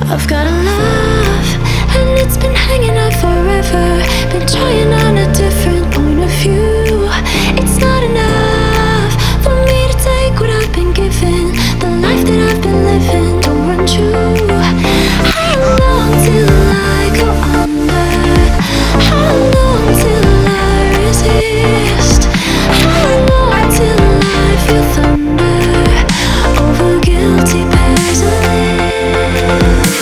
I've got a love, and it's been hanging out forever. Been trying on a different point of view. It's not enough for me to take what I've been given. The life that I've been living don't run true. How long till I go under? How long till I resist? How long till I feel thunder over guilty pairs of lips?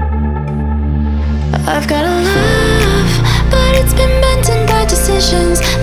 I've got a love, but it's been bent in bad decisions.